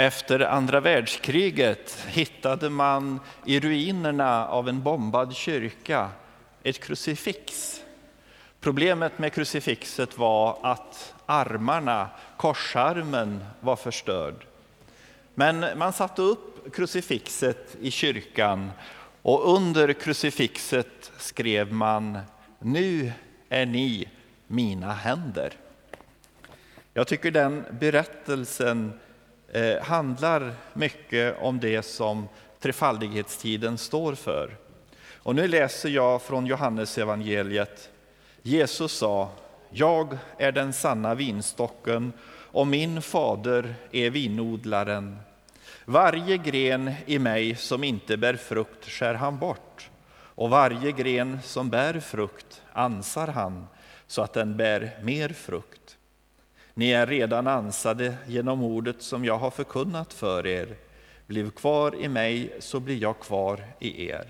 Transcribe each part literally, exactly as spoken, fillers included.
Efter andra världskriget hittade man i ruinerna av en bombad kyrka ett krucifix. Problemet med krucifixet var att armarna, korsarmen, var förstörd. Men man satte upp krucifixet i kyrkan och under krucifixet skrev man: "Nu är ni mina händer." Jag tycker den berättelsen eh, handlar mycket om det som trefaldighetstiden står för. Och nu läser jag från Johannes evangeliet. Jesus sa: "Jag är den sanna vinstocken och min fader är vinodlaren. Varje gren i mig som inte bär frukt skär han bort, och varje gren som bär frukt ansar han, så att den bär mer frukt. Ni är redan ansade genom ordet som jag har förkunnat för er. Bliv kvar i mig, så blir jag kvar i er.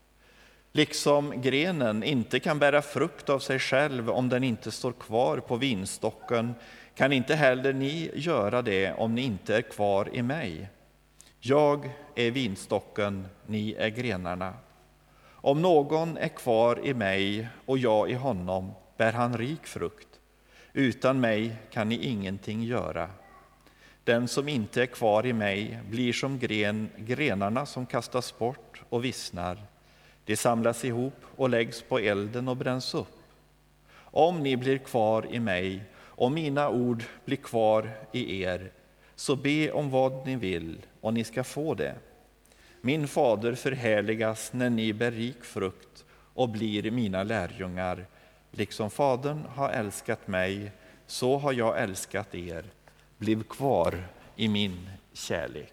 Liksom grenen inte kan bära frukt av sig själv om den inte står kvar på vinstocken, kan inte heller ni göra det om ni inte är kvar i mig. Jag är vinstocken, ni är grenarna. Om någon är kvar i mig och jag i honom, bär han rik frukt. Utan mig kan ni ingenting göra. Den som inte är kvar i mig blir som gren, grenarna som kastas bort och vissnar. De samlas ihop och läggs på elden och bränns upp. Om ni blir kvar i mig och mina ord blir kvar i er, så be om vad ni vill och ni ska få det. Min fader förhärligas när ni bär rik frukt och blir mina lärjungar. Liksom fadern har älskat mig, så har jag älskat er. Bliv kvar i min kärlek."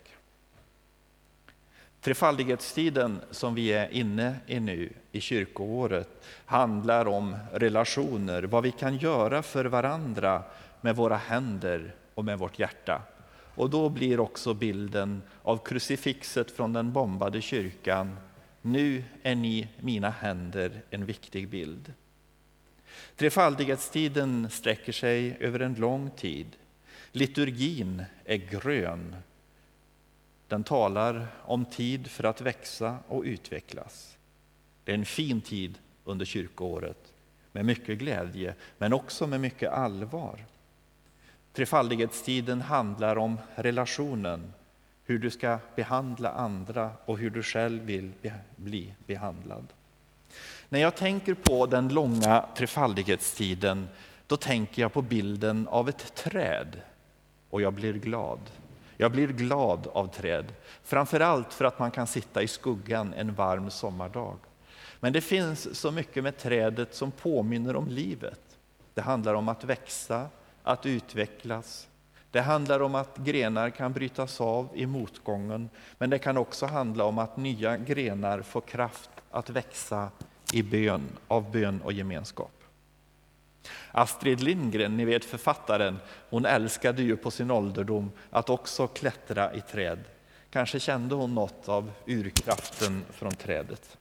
Trefaldighetstiden som vi är inne i nu i kyrkoåret handlar om relationer, vad vi kan göra för varandra med våra händer och med vårt hjärta. Och då blir också bilden av krucifixet från den bombade kyrkan, "Nu är ni mina händer", en viktig bild. Trefaldighetstiden sträcker sig över en lång tid. Liturgin är grön. Den talar om tid för att växa och utvecklas. Det är en fin tid under kyrkoåret med mycket glädje, men också med mycket allvar. Trefaldighetstiden handlar om relationen, hur du ska behandla andra och hur du själv vill bli behandlad. När jag tänker på den långa trefaldighetstiden, då tänker jag på bilden av ett träd och jag blir glad. Jag blir glad av träd, framförallt för att man kan sitta i skuggan en varm sommardag. Men det finns så mycket med trädet som påminner om livet. Det handlar om att växa, att utvecklas. Det handlar om att grenar kan brytas av i motgången, men det kan också handla om att nya grenar får kraft att växa i bön, av bön och gemenskap. Astrid Lindgren, ni vet författaren, hon älskade ju på sin ålderdom att också klättra i träd. Kanske kände hon något av urkraften från trädet.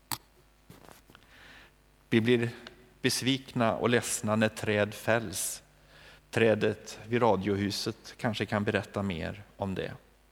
Vi blir besvikna och ledsna när träd fälls. Trädet vid radiohuset kanske kan berätta mer om det.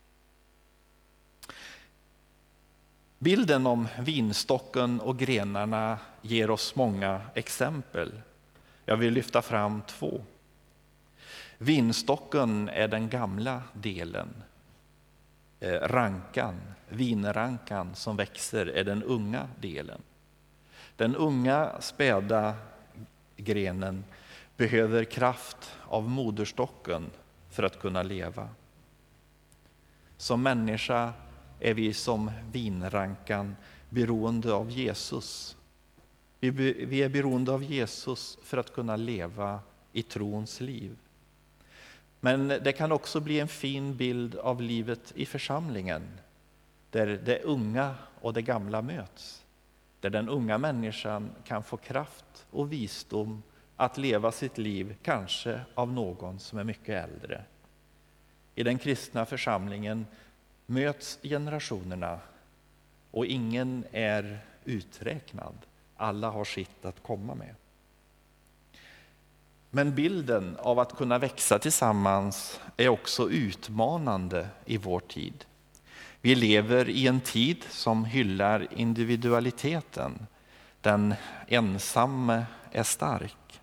Bilden om vinstocken och grenarna ger oss många exempel. Jag vill lyfta fram två. Vinstocken är den gamla delen. Rankan, vinrankan som växer, är den unga delen. Den unga späda grenen behöver kraft av moderstocken för att kunna leva. Som människa är vi som vinrankan beroende av Jesus. Vi, vi är beroende av Jesus för att kunna leva i trons liv. Men det kan också bli en fin bild av livet i församlingen, där det unga och det gamla möts. Där den unga människan kan få kraft och visdom att leva sitt liv, kanske av någon som är mycket äldre. I den kristna församlingen möts generationerna och ingen är uträknad. Alla har sitt att komma med. Men bilden av att kunna växa tillsammans är också utmanande i vår tid. Vi lever i en tid som hyllar individualiteten. Den ensamme är stark.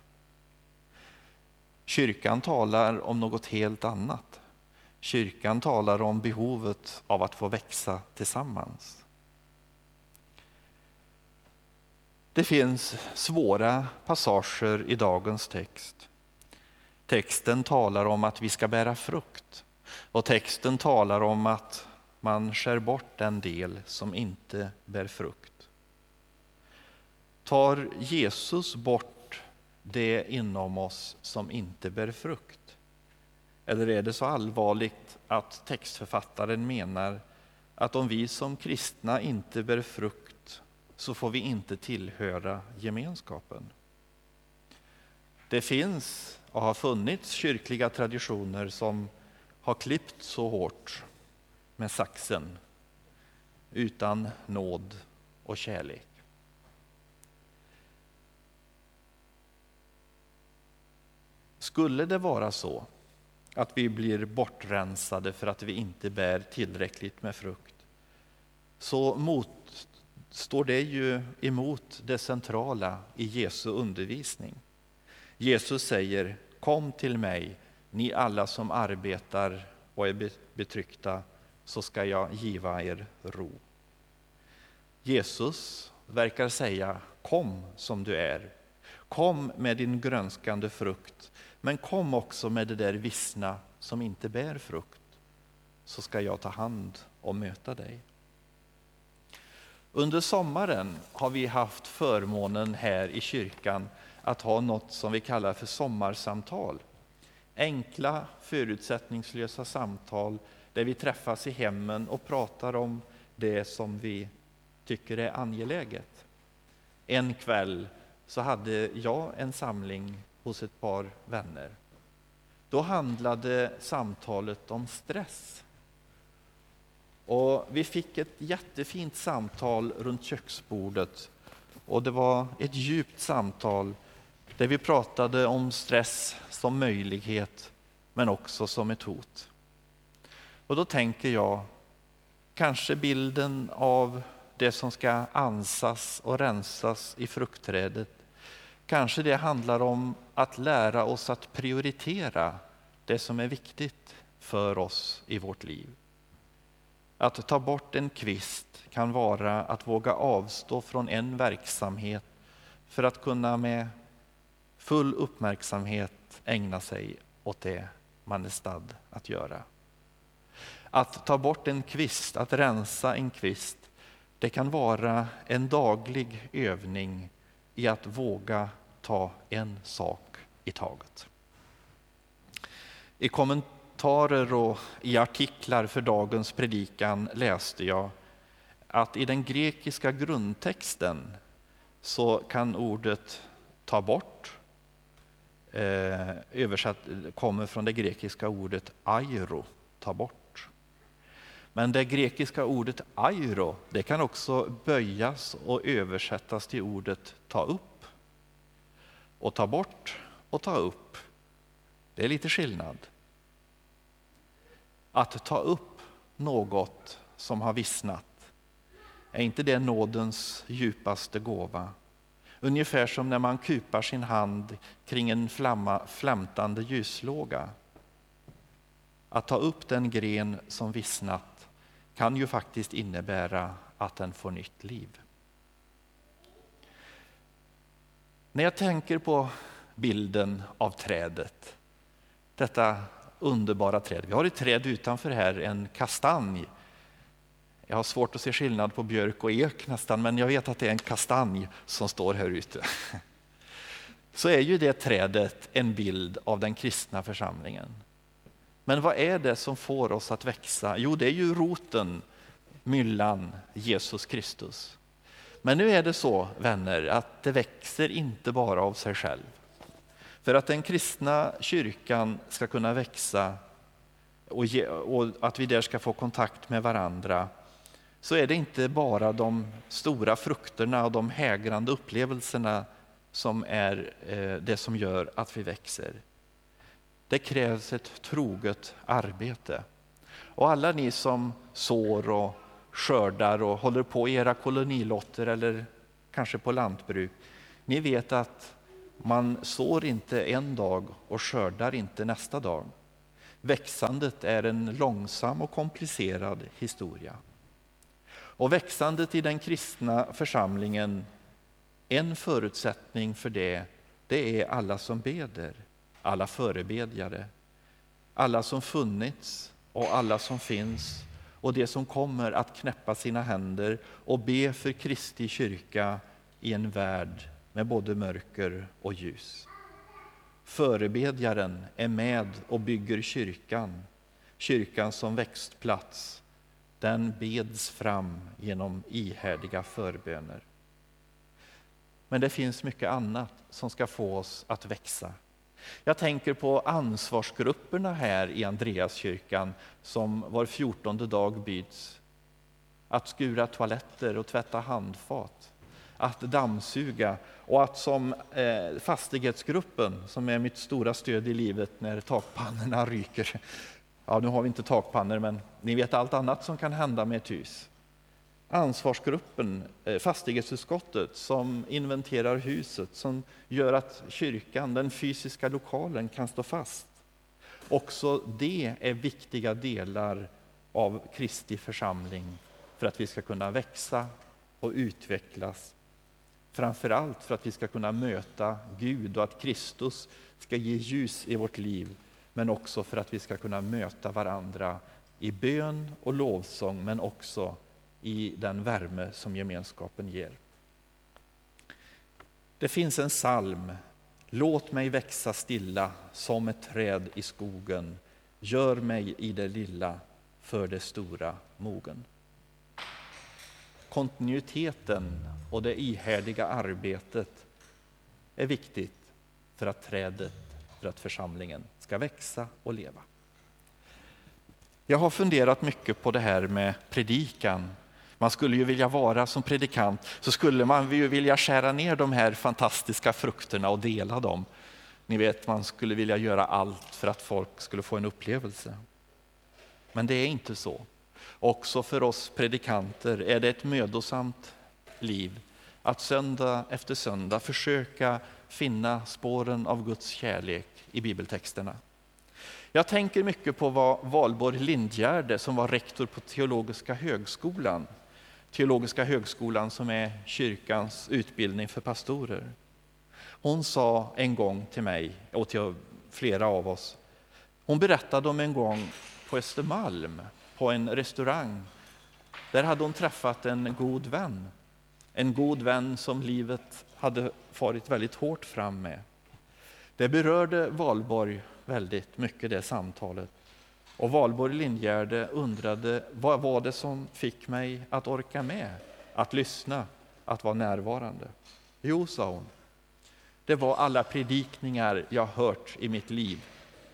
Kyrkan talar om något helt annat. Kyrkan talar om behovet av att få växa tillsammans. Det finns svåra passager i dagens text. Texten talar om att vi ska bära frukt. Och texten talar om att man skär bort den del som inte bär frukt. Tar Jesus bort det inom oss som inte bär frukt? Eller är det så allvarligt att textförfattaren menar att om vi som kristna inte bär frukt så får vi inte tillhöra gemenskapen? Det finns och har funnits kyrkliga traditioner som har klippt så hårt med saxen utan nåd och kärlek. Skulle det vara så att vi blir bortrensade för att vi inte bär tillräckligt med frukt, så mot, står det ju emot det centrala i Jesu undervisning. Jesus säger: kom till mig, ni alla som arbetar och är betryckta, så ska jag giva er ro. Jesus verkar säga: kom som du är. Kom med din grönskande frukt, men kom också med det där vissna som inte bär frukt, så ska jag ta hand och möta dig. Under sommaren har vi haft förmånen här i kyrkan att ha något som vi kallar för sommarsamtal. Enkla, förutsättningslösa samtal där vi träffas i hemmen och pratar om det som vi tycker är angeläget. En kväll så hade jag en samling hos ett par vänner. Då handlade samtalet om stress. Och vi fick ett jättefint samtal runt köksbordet. Och det var ett djupt samtal där vi pratade om stress som möjlighet men också som ett hot. Och då tänker jag, kanske bilden av det som ska ansas och rensas i fruktträdet, kanske det handlar om att lära oss att prioritera det som är viktigt för oss i vårt liv. Att ta bort en kvist kan vara att våga avstå från en verksamhet för att kunna med full uppmärksamhet ägna sig åt det man är stadd att göra. Att ta bort en kvist, att rensa en kvist, det kan vara en daglig övning i att våga ta en sak i taget. I kommentarer och i artiklar för dagens predikan läste jag att i den grekiska grundtexten så kan ordet ta bort eh, översatt kommer från det grekiska ordet airo, ta bort. Men det grekiska ordet airo, det kan också böjas och översättas till ordet ta upp. Och ta bort och ta upp, det är lite skillnad. Att ta upp något som har vissnat, är inte det nådens djupaste gåva? Ungefär som när man kupar sin hand kring en flamma, flämtande ljuslåga. Att ta upp den gren som vissnat kan ju faktiskt innebära att den får nytt liv. När jag tänker på bilden av trädet, detta underbara träd. Vi har ett träd utanför här, en kastanj. Jag har svårt att se skillnad på björk och ek nästan, men jag vet att det är en kastanj som står här ute. Så är ju det trädet en bild av den kristna församlingen. Men vad är det som får oss att växa? Jo, det är ju roten, myllan, Jesus Kristus. Men nu är det så, vänner, att det växer inte bara av sig själv. För att den kristna kyrkan ska kunna växa och, ge, och att vi där ska få kontakt med varandra, så är det inte bara de stora frukterna och de hägrande upplevelserna som är det som gör att vi växer. Det krävs ett troget arbete. Och alla ni som sår och skördar och håller på i era kolonilotter eller kanske på lantbruk, ni vet att man sår inte en dag och skördar inte nästa dag. Växandet är en långsam och komplicerad historia. Och växandet i den kristna församlingen, en förutsättning för det, det är alla som beder, alla förebedjare, alla som funnits och alla som finns och det som kommer att knäppa sina händer och be för Kristi kyrka i en värld med både mörker och ljus. Förebedjaren är med och bygger kyrkan, kyrkan som växtplats. Den beds fram genom ihärdiga förböner. Men det finns mycket annat som ska få oss att växa. Jag tänker på ansvarsgrupperna här i Andreaskyrkan som var fjortonde dag byts. Att skura toaletter och tvätta handfat. Att dammsuga och att som eh, fastighetsgruppen, som är mitt stora stöd i livet när takpannorna ryker. Ja, nu har vi inte takpannor, men ni vet allt annat som kan hända med ett hus. Ansvarsgruppen, eh, fastighetsutskottet som inventerar huset, som gör att kyrkan, den fysiska lokalen, kan stå fast. Också det är viktiga delar av Kristi församling för att vi ska kunna växa och utvecklas. Framförallt för att vi ska kunna möta Gud och att Kristus ska ge ljus i vårt liv, men också för att vi ska kunna möta varandra i bön och lovsång, men också i den värme som gemenskapen ger. Det finns en psalm: låt mig växa stilla som ett träd i skogen, gör mig i det lilla för det stora mogen. Kontinuiteten och det ihärdiga arbetet är viktigt för att trädet, för att församlingen ska växa och leva. Jag har funderat mycket på det här med predikan. Man skulle ju vilja vara som predikant, så skulle man ju vilja skära ner de här fantastiska frukterna och dela dem. Ni vet, man skulle vilja göra allt för att folk skulle få en upplevelse. Men det är inte så. Också för oss predikanter är det ett mödosamt liv att söndag efter söndag försöka finna spåren av Guds kärlek i bibeltexterna. Jag tänker mycket på vad Valborg Lindgärde, som var rektor på Teologiska högskolan, Teologiska högskolan som är kyrkans utbildning för pastorer. Hon sa en gång till mig och till flera av oss, hon berättade om en gång på Östermalm, på en restaurang. Där hade hon träffat en god vän. En god vän som livet hade farit väldigt hårt fram med. Det berörde Valborg väldigt mycket, det samtalet. Och Valborg Lindgärde undrade, vad var det som fick mig att orka med, att lyssna, att vara närvarande? Jo, sa hon, det var alla predikningar jag hört i mitt liv.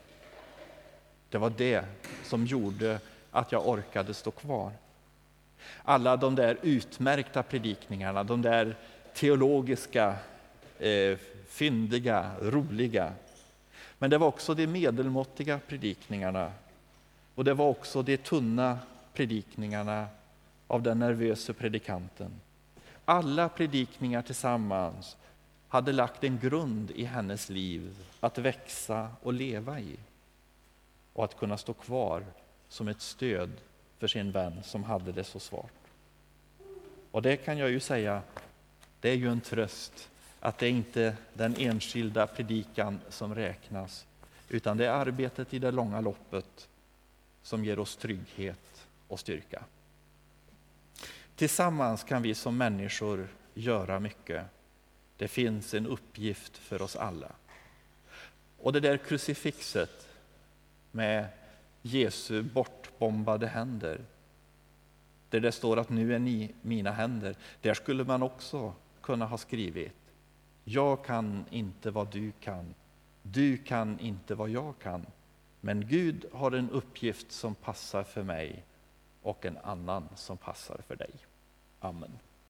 Det var det som gjorde att jag orkade stå kvar. Alla de där utmärkta predikningarna, de där teologiska, eh, fyndiga, roliga. Men det var också de medelmåttiga predikningarna. Och det var också de tunna predikningarna av den nervösa predikanten. Alla predikningar tillsammans hade lagt en grund i hennes liv att växa och leva i. Och att kunna stå kvar som ett stöd för sin vän som hade det så svårt. Och det kan jag ju säga, det är ju en tröst att det inte är den enskilda predikan som räknas, utan det är arbetet i det långa loppet som ger oss trygghet och styrka. Tillsammans kan vi som människor göra mycket. Det finns en uppgift för oss alla. Och det där krucifixet med Jesu bortbombade händer, där det står att nu är ni mina händer, där skulle man också kunna ha skrivit: jag kan inte vad du kan, du kan inte vad jag kan, men Gud har en uppgift som passar för mig och en annan som passar för dig. Amen.